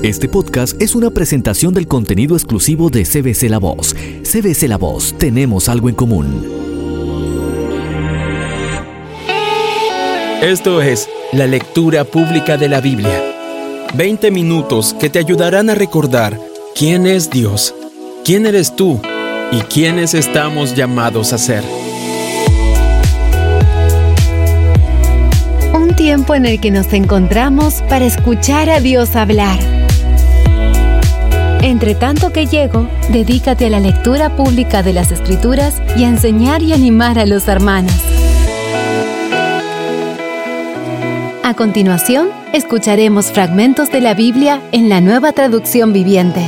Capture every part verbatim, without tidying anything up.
Este podcast es una presentación del contenido exclusivo de C B C La Voz. C B C La Voz, tenemos algo en común. Esto es la lectura pública de la Biblia. veinte minutos que te ayudarán a recordar quién es Dios, quién eres tú y quiénes estamos llamados a ser. Un tiempo en el que nos encontramos para escuchar a Dios hablar. Entre tanto que llego, dedícate a la lectura pública de las Escrituras y a enseñar y animar a los hermanos. A continuación, escucharemos fragmentos de la Biblia en la Nueva Traducción Viviente.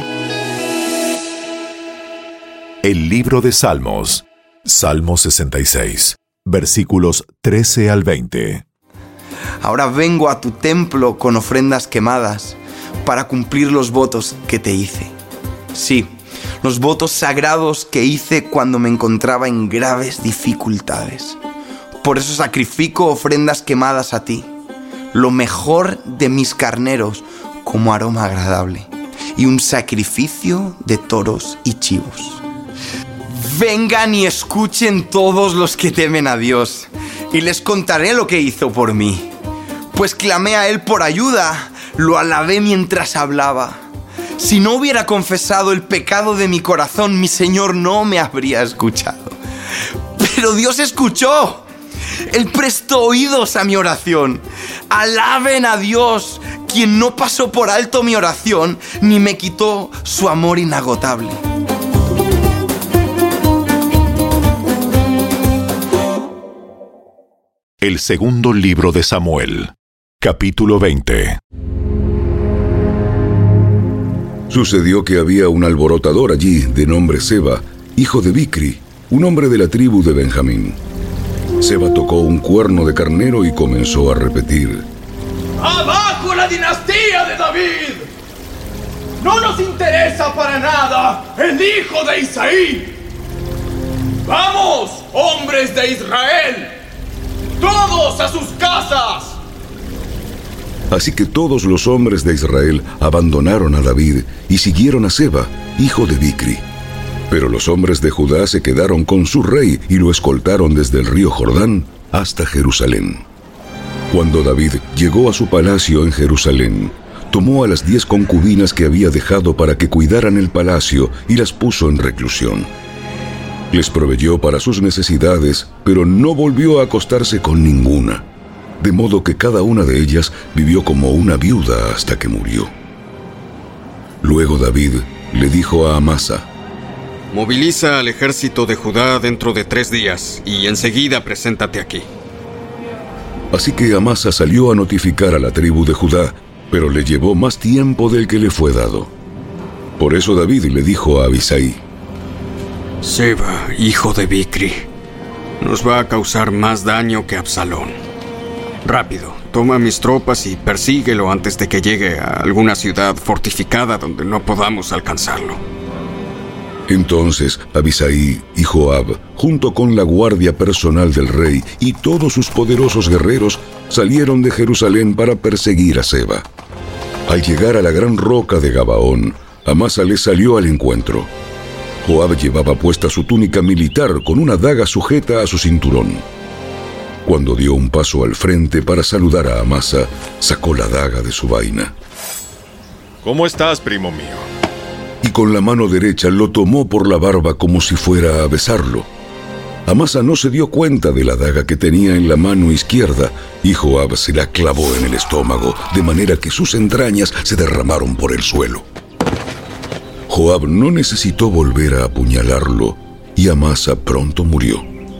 El libro de Salmos, Salmo sesenta y seis, versículos trece al veinte. Ahora vengo a tu templo con ofrendas quemadas para cumplir los votos que te hice. Sí, los votos sagrados que hice cuando me encontraba en graves dificultades. Por eso sacrifico ofrendas quemadas a ti, lo mejor de mis carneros como aroma agradable, y un sacrificio de toros y chivos. Vengan y escuchen todos los que temen a Dios, y les contaré lo que hizo por mí. Pues clamé a Él por ayuda, lo alabé mientras hablaba. Si no hubiera confesado el pecado de mi corazón, mi Señor no me habría escuchado. Pero Dios escuchó. Él prestó oídos a mi oración. Alaben a Dios, quien no pasó por alto mi oración, ni me quitó su amor inagotable. El segundo libro de Samuel, capítulo veinte. Sucedió que había un alborotador allí de nombre Seba, hijo de Bicri, un hombre de la tribu de Benjamín. Seba tocó un cuerno de carnero y comenzó a repetir: ¡Abajo la dinastía de David! ¡No nos interesa para nada el hijo de Isaí! ¡Vamos, hombres de Israel! ¡Todos a sus casas! Así que todos los hombres de Israel abandonaron a David y siguieron a Seba, hijo de Bicri. Pero los hombres de Judá se quedaron con su rey y lo escoltaron desde el río Jordán hasta Jerusalén. Cuando David llegó a su palacio en Jerusalén, tomó a las diez concubinas que había dejado para que cuidaran el palacio y las puso en reclusión. Les proveyó para sus necesidades, pero no volvió a acostarse con ninguna, de modo que cada una de ellas vivió como una viuda hasta que murió. Luego David le dijo a Amasa: Moviliza al ejército de Judá dentro de tres días y enseguida preséntate aquí. Así que Amasa salió a notificar a la tribu de Judá, pero le llevó más tiempo del que le fue dado. Por eso David le dijo a Abisai: Seba, hijo de Bicri, nos va a causar más daño que Absalón. Rápido, toma mis tropas y persíguelo antes de que llegue a alguna ciudad fortificada donde no podamos alcanzarlo. Entonces Abisai y Joab, junto con la guardia personal del rey y todos sus poderosos guerreros, salieron de Jerusalén para perseguir a Seba. Al llegar a la gran roca de Gabaón, Amasa le salió al encuentro. Joab llevaba puesta su túnica militar con una daga sujeta a su cinturón. Cuando dio un paso al frente para saludar a Amasa, sacó la daga de su vaina. ¿Cómo estás, primo mío? Y con la mano derecha lo tomó por la barba como si fuera a besarlo. Amasa no se dio cuenta de la daga que tenía en la mano izquierda, y Joab se la clavó en el estómago, de manera que sus entrañas se derramaron por el suelo. Joab no necesitó volver a apuñalarlo, y Amasa pronto murió.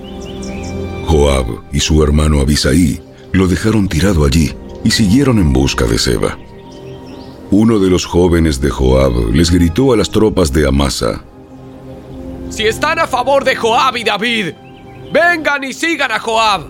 Joab y su hermano Abisai lo dejaron tirado allí y siguieron en busca de Seba. Uno de los jóvenes de Joab les gritó a las tropas de Amasa: Si están a favor de Joab y David, vengan y sigan a Joab.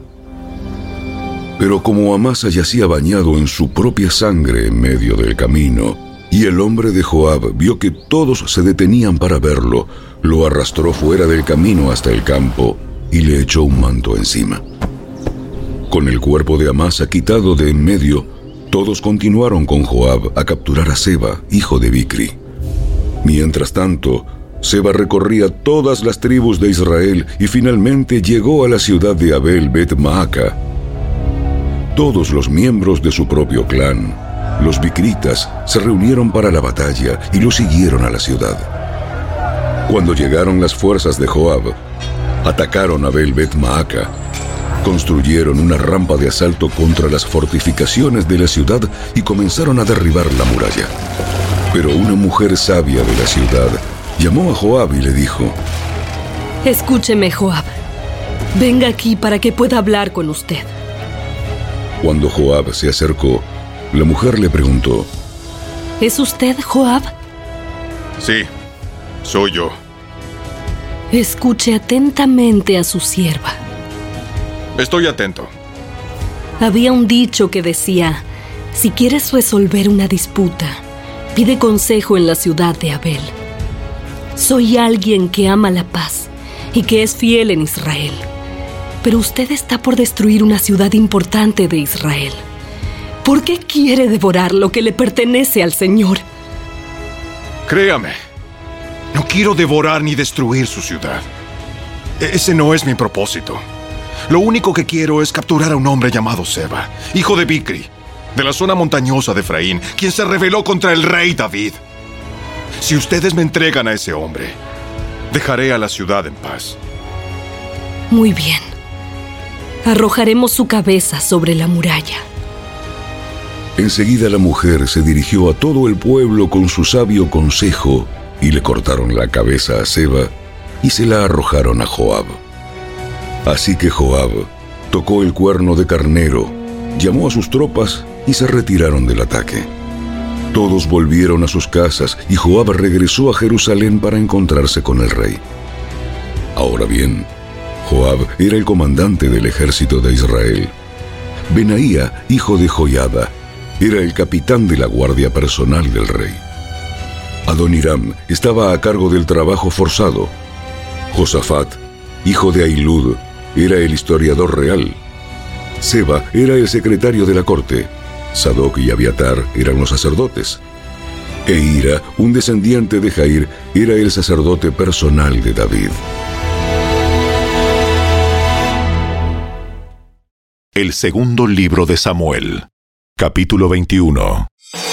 Pero como Amasa yacía bañado en su propia sangre en medio del camino, y el hombre de Joab vio que todos se detenían para verlo, lo arrastró fuera del camino hasta el campo y le echó un manto encima. Con el cuerpo de Amasa quitado de en medio, Todos continuaron con Joab a capturar a Seba, hijo de Bicri. Mientras tanto, Seba recorría todas las tribus de Israel y finalmente llegó a la ciudad de Abel Bet Maaca. Todos los miembros de su propio clan, los bicritas, se reunieron para la batalla y lo siguieron a la ciudad. Cuando llegaron las fuerzas de Joab, atacaron a Abel Bet Maaca. Construyeron una rampa de asalto contra las fortificaciones de la ciudad y comenzaron a derribar la muralla. Pero una mujer sabia de la ciudad llamó a Joab y le dijo: Escúcheme, Joab. Venga aquí para que pueda hablar con usted. Cuando Joab se acercó, la mujer le preguntó: ¿Es usted Joab? Sí, soy yo. Escuche atentamente a su sierva. Estoy atento. Había un dicho que decía: si quieres resolver una disputa, pide consejo en la ciudad de Abel. Soy alguien que ama la paz y que es fiel en Israel. Pero usted está por destruir una ciudad importante de Israel. ¿Por qué quiere devorar lo que le pertenece al Señor? Créame, no quiero devorar ni destruir su ciudad. Ese no es mi propósito. Lo único que quiero es capturar a un hombre llamado Seba, hijo de Bicri, de la zona montañosa de Efraín, quien se rebeló contra el rey David. Si ustedes me entregan a ese hombre, dejaré a la ciudad en paz. Muy bien. Arrojaremos su cabeza sobre la muralla. Enseguida la mujer se dirigió a todo el pueblo con su sabio consejo y le cortaron la cabeza a Seba y se la arrojaron a Joab. Así que Joab tocó el cuerno de carnero, llamó a sus tropas y se retiraron del ataque. Todos volvieron a sus casas y Joab regresó a Jerusalén para encontrarse con el rey. Ahora bien, Joab era el comandante del ejército de Israel. Benaía, hijo de Joiada, era el capitán de la guardia personal del rey. Adoniram estaba a cargo del trabajo forzado. Josafat, hijo de Ahilud, era el historiador real. Seba era el secretario de la corte. Sadoc y Abiatar eran los sacerdotes. E Ira, un descendiente de Jair, era el sacerdote personal de David. El segundo libro de Samuel, capítulo veintiuno.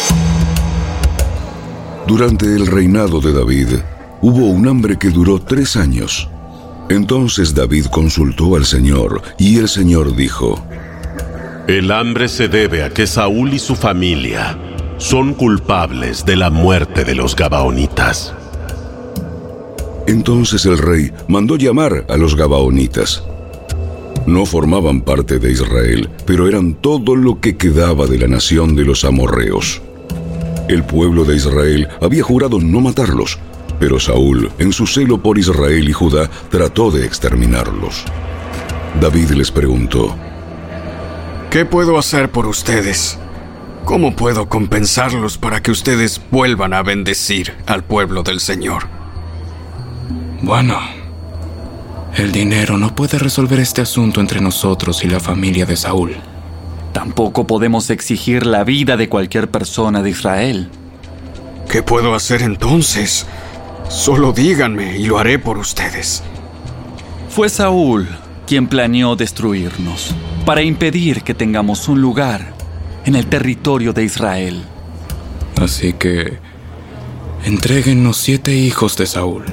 Durante el reinado de David, hubo un hambre que duró tres años. Entonces David consultó al Señor, y el Señor dijo: El hambre se debe a que Saúl y su familia son culpables de la muerte de los gabaonitas. Entonces el rey mandó llamar a los gabaonitas. No formaban parte de Israel, pero eran todo lo que quedaba de la nación de los amorreos. El pueblo de Israel había jurado no matarlos, pero Saúl, en su celo por Israel y Judá, trató de exterminarlos. David les preguntó: ¿Qué puedo hacer por ustedes? ¿Cómo puedo compensarlos para que ustedes vuelvan a bendecir al pueblo del Señor? Bueno, el dinero no puede resolver este asunto entre nosotros y la familia de Saúl. Tampoco podemos exigir la vida de cualquier persona de Israel. ¿Qué puedo hacer entonces? Solo díganme y lo haré por ustedes. Fue Saúl quien planeó destruirnos para impedir que tengamos un lugar en el territorio de Israel. Así que entréguennos siete hijos de Saúl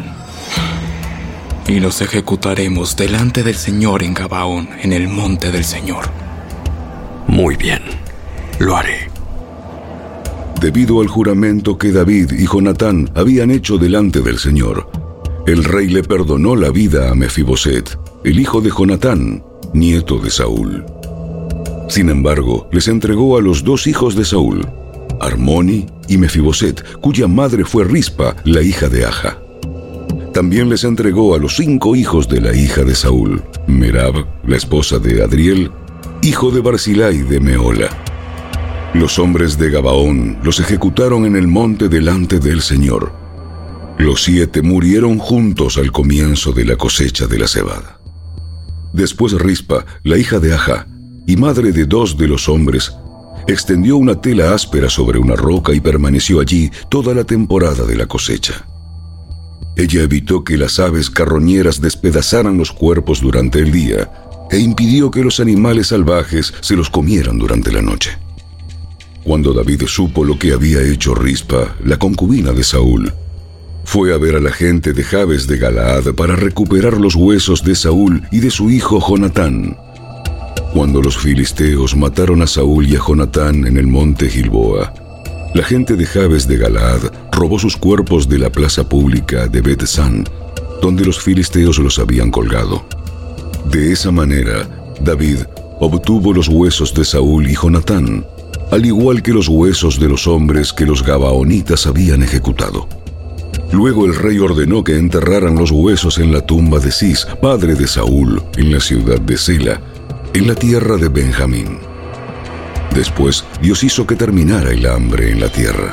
y los ejecutaremos delante del Señor en Gabaón, en el monte del Señor. Muy bien, lo haré. Debido al juramento que David y Jonatán habían hecho delante del Señor, el rey le perdonó la vida a Mefiboset, el hijo de Jonatán, nieto de Saúl. Sin embargo, les entregó a los dos hijos de Saúl, Armoni y Mefiboset, cuya madre fue Rispa, la hija de Aja. También les entregó a los cinco hijos de la hija de Saúl, Merab, la esposa de Adriel, hijo de Barzilai de Meola. Los hombres de Gabaón los ejecutaron en el monte delante del Señor. Los siete murieron juntos al comienzo de la cosecha de la cebada. Después Rispa, la hija de Aja, y madre de dos de los hombres, extendió una tela áspera sobre una roca y permaneció allí toda la temporada de la cosecha. Ella evitó que las aves carroñeras despedazaran los cuerpos durante el día e impidió que los animales salvajes se los comieran durante la noche. Cuando David supo lo que había hecho Rispa, la concubina de Saúl, fue a ver a la gente de Jabes de Galaad para recuperar los huesos de Saúl y de su hijo Jonatán. Cuando los filisteos mataron a Saúl y a Jonatán en el monte Gilboa, la gente de Jabes de Galaad robó sus cuerpos de la plaza pública de Bet-San, donde los filisteos los habían colgado. De esa manera, David obtuvo los huesos de Saúl y Jonatán, al igual que los huesos de los hombres que los gabaonitas habían ejecutado. Luego el rey ordenó que enterraran los huesos en la tumba de Cis, padre de Saúl, en la ciudad de Sela, en la tierra de Benjamín. Después, Dios hizo que terminara el hambre en la tierra.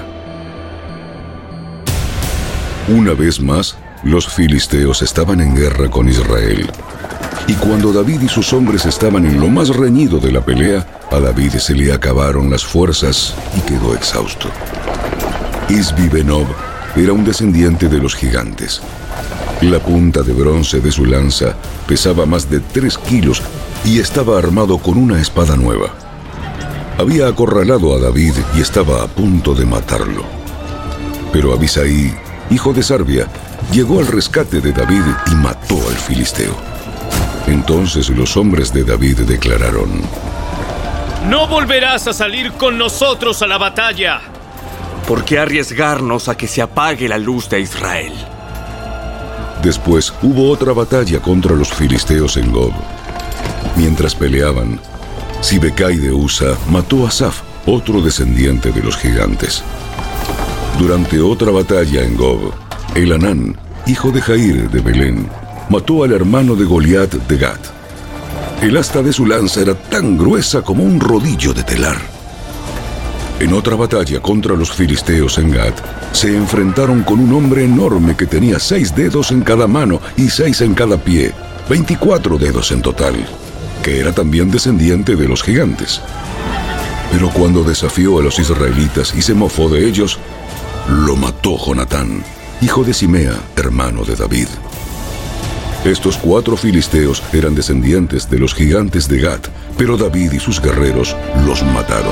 Una vez más, los filisteos estaban en guerra con Israel. Y cuando David y sus hombres estaban en lo más reñido de la pelea, a David se le acabaron las fuerzas y quedó exhausto. Isbi-Benob era un descendiente de los gigantes. La punta de bronce de su lanza pesaba más de tres kilos y estaba armado con una espada nueva. Había acorralado a David y estaba a punto de matarlo. Pero Abisai, hijo de Sarbia, llegó al rescate de David y mató al filisteo. Entonces los hombres de David declararon: «No volverás a salir con nosotros a la batalla. ¿Por qué arriesgarnos a que se apague la luz de Israel?» Después hubo otra batalla contra los filisteos en Gob. Mientras peleaban, Sibecai de Usa mató a Asaf, otro descendiente de los gigantes. Durante otra batalla en Gob, Elanán, hijo de Jair de Belén, mató al hermano de Goliat de Gat. El asta de su lanza era tan gruesa como un rodillo de telar. En otra batalla contra los filisteos en Gat, se enfrentaron con un hombre enorme que tenía seis dedos en cada mano y seis en cada pie, veinticuatro dedos en total, que era también descendiente de los gigantes. Pero cuando desafió a los israelitas y se mofó de ellos, lo mató Jonatán, hijo de Simea, hermano de David. Estos cuatro filisteos eran descendientes de los gigantes de Gat, pero David y sus guerreros los mataron.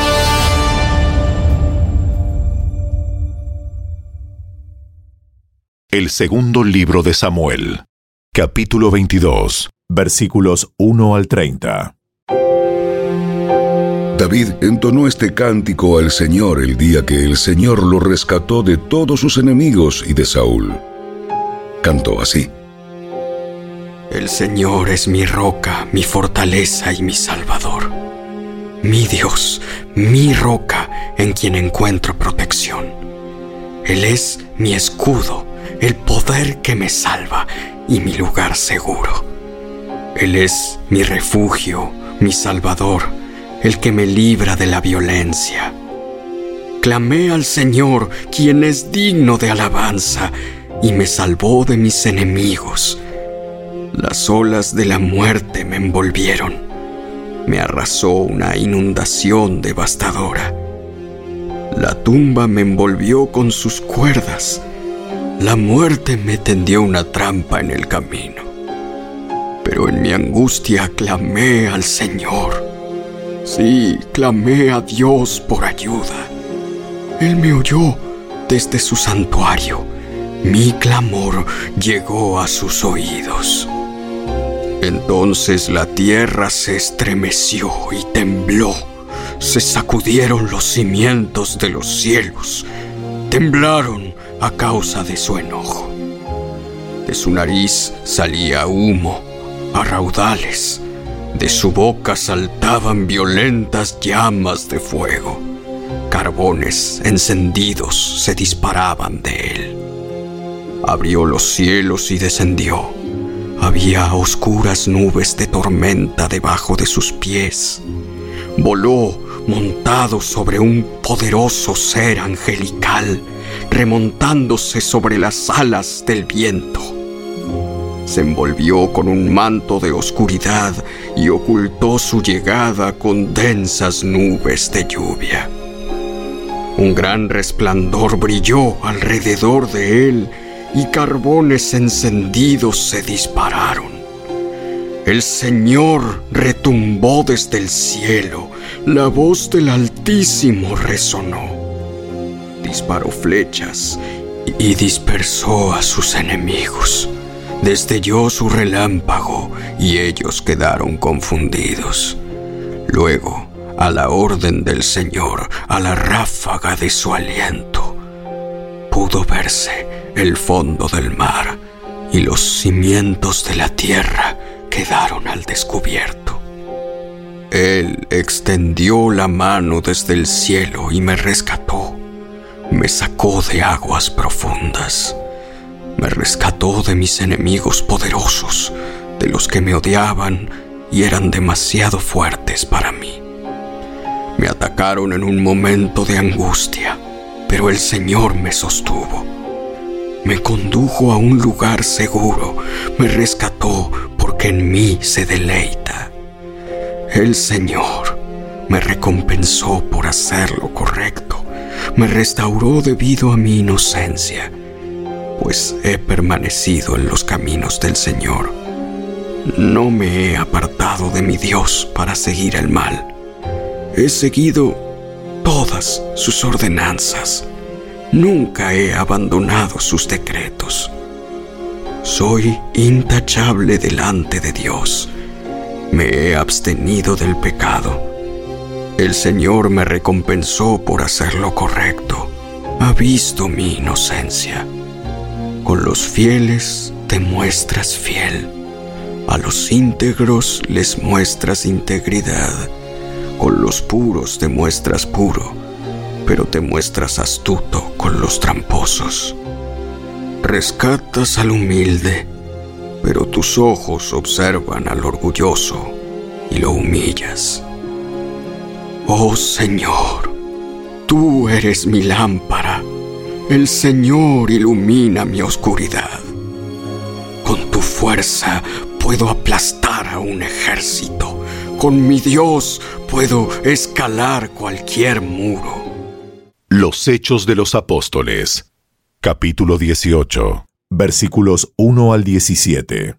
El segundo libro de Samuel, capítulo veintidós, versículos uno al treinta. David entonó este cántico al Señor el día que el Señor lo rescató de todos sus enemigos y de Saúl. Cantó así: El Señor es mi roca, mi fortaleza y mi salvador. Mi Dios, mi roca, en quien encuentro protección. Él es mi escudo, el poder que me salva y mi lugar seguro. Él es mi refugio, mi salvador, el que me libra de la violencia. Clamé al Señor, quien es digno de alabanza, y me salvó de mis enemigos. Las olas de la muerte me envolvieron. Me arrasó una inundación devastadora. La tumba me envolvió con sus cuerdas. La muerte me tendió una trampa en el camino. Pero en mi angustia clamé al Señor. Sí, clamé a Dios por ayuda. Él me oyó desde su santuario. Mi clamor llegó a sus oídos. Entonces la tierra se estremeció y tembló. Se sacudieron los cimientos de los cielos. Temblaron a causa de su enojo. De su nariz salía humo a raudales. De su boca saltaban violentas llamas de fuego. Carbones encendidos se disparaban de él. Abrió los cielos y descendió. Había oscuras nubes de tormenta debajo de sus pies. Voló montado sobre un poderoso ser angelical, remontándose sobre las alas del viento. se envolvió con un manto de oscuridad y ocultó su llegada con densas nubes de lluvia. Un gran resplandor brilló alrededor de él y carbones encendidos se dispararon. El Señor retumbó desde el cielo, la voz del Altísimo resonó. Disparó flechas y dispersó a sus enemigos. Destelló su relámpago y ellos quedaron confundidos. Luego, a la orden del Señor, a la ráfaga de su aliento, pudo verse el fondo del mar y los cimientos de la tierra quedaron al descubierto. Él extendió la mano desde el cielo y me rescató. Me sacó de aguas profundas. Me rescató de mis enemigos poderosos, de los que me odiaban y eran demasiado fuertes para mí. Me atacaron en un momento de angustia, pero el Señor me sostuvo. Me condujo a un lugar seguro, me rescató porque en mí se deleita. El Señor me recompensó por hacer lo correcto, me restauró debido a mi inocencia, pues he permanecido en los caminos del Señor. No me he apartado de mi Dios para seguir el mal. He seguido todas sus ordenanzas. Nunca he abandonado sus decretos. Soy intachable delante de Dios. Me he abstenido del pecado. El Señor me recompensó por hacer lo correcto. Ha visto mi inocencia. Con los fieles te muestras fiel. A los íntegros les muestras integridad. Con los puros te muestras puro, pero te muestras astuto con los tramposos. Rescatas al humilde, pero tus ojos observan al orgulloso y lo humillas. Oh Señor, tú eres mi lámpara. El Señor ilumina mi oscuridad. Con tu fuerza puedo aplastar a un ejército. Con mi Dios puedo escalar cualquier muro. Los Hechos de los Apóstoles, capítulo dieciocho, versículos uno al diecisiete.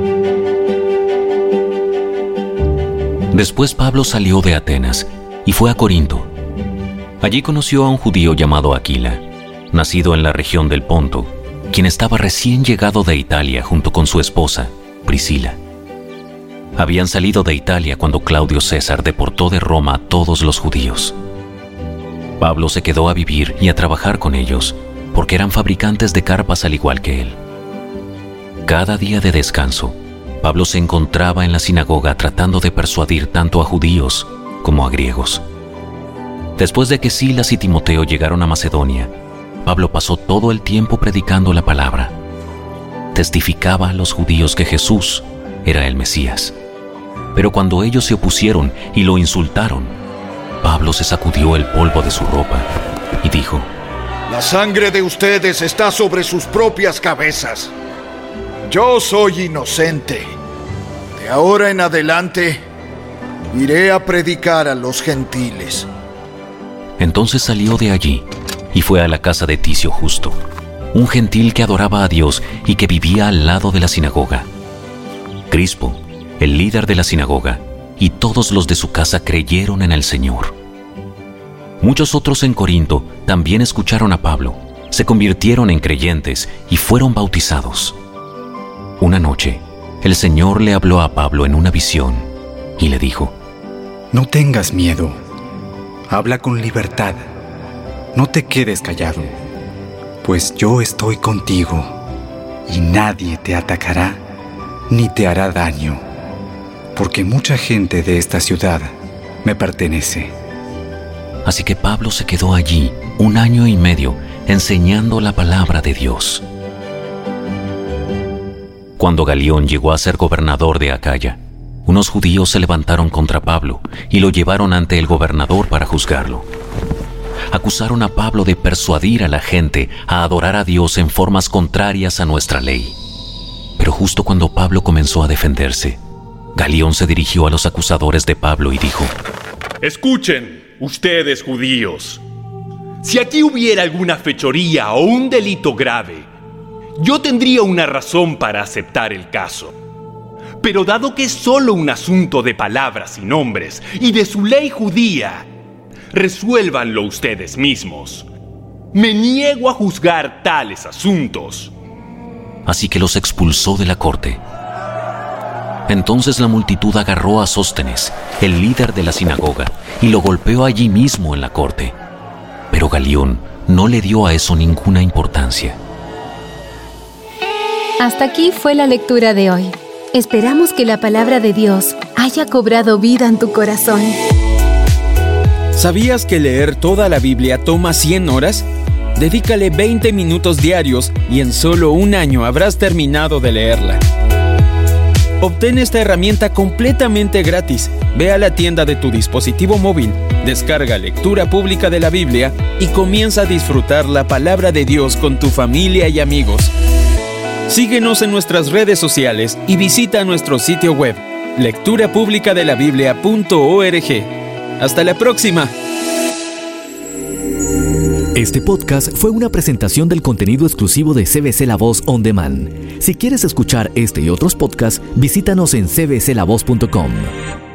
Después Pablo salió de Atenas y fue a Corinto. Allí conoció a un judío llamado Aquila, nacido en la región del Ponto, quien estaba recién llegado de Italia junto con su esposa, Priscila. Habían salido de Italia cuando Claudio César deportó de Roma a todos los judíos. Pablo se quedó a vivir y a trabajar con ellos, porque eran fabricantes de carpas al igual que él. Cada día de descanso, Pablo se encontraba en la sinagoga tratando de persuadir tanto a judíos como a griegos. Después de que Silas y Timoteo llegaron a Macedonia, Pablo pasó todo el tiempo predicando la palabra. Testificaba a los judíos que Jesús era el Mesías. Pero cuando ellos se opusieron y lo insultaron, Pablo se sacudió el polvo de su ropa y dijo: La sangre de ustedes está sobre sus propias cabezas. Yo soy inocente. De ahora en adelante, iré a predicar a los gentiles. Entonces salió de allí y fue a la casa de Ticio Justo, un gentil que adoraba a Dios y que vivía al lado de la sinagoga. Crispo, el líder de la sinagoga, y todos los de su casa creyeron en el Señor. Muchos otros en Corinto también escucharon a Pablo, se convirtieron en creyentes y fueron bautizados. Una noche, el Señor le habló a Pablo en una visión y le dijo: No tengas miedo, habla con libertad, no te quedes callado, pues yo estoy contigo y nadie te atacará ni te hará daño, porque mucha gente de esta ciudad me pertenece. Así que Pablo se quedó allí un año y medio enseñando la palabra de Dios. Cuando Galión llegó a ser gobernador de Acaya, unos judíos se levantaron contra Pablo y lo llevaron ante el gobernador para juzgarlo. Acusaron a Pablo de persuadir a la gente a adorar a Dios en formas contrarias a nuestra ley. Pero justo cuando Pablo comenzó a defenderse, Galión se dirigió a los acusadores de Pablo y dijo: Escuchen, ustedes judíos. Si aquí hubiera alguna fechoría o un delito grave, yo tendría una razón para aceptar el caso. Pero dado que es solo un asunto de palabras y nombres y de su ley judía, resuélvanlo ustedes mismos. Me niego a juzgar tales asuntos. Así que los expulsó de la corte. Entonces la multitud agarró a Sóstenes, el líder de la sinagoga, y lo golpeó allí mismo en la corte. Pero Galión no le dio a eso ninguna importancia. Hasta aquí fue la lectura de hoy. Esperamos que la palabra de Dios haya cobrado vida en tu corazón. ¿Sabías que leer toda la Biblia toma cien horas? Dedícale veinte minutos diarios y en solo un año habrás terminado de leerla. Obtén esta herramienta completamente gratis. Ve a la tienda de tu dispositivo móvil, descarga Lectura Pública de la Biblia y comienza a disfrutar la palabra de Dios con tu familia y amigos. Síguenos en nuestras redes sociales y visita nuestro sitio web, lectura pública de la biblia punto org. ¡Hasta la próxima! Este podcast fue una presentación del contenido exclusivo de C B C La Voz On Demand. Si quieres escuchar este y otros podcasts, visítanos en c b c la voz punto com.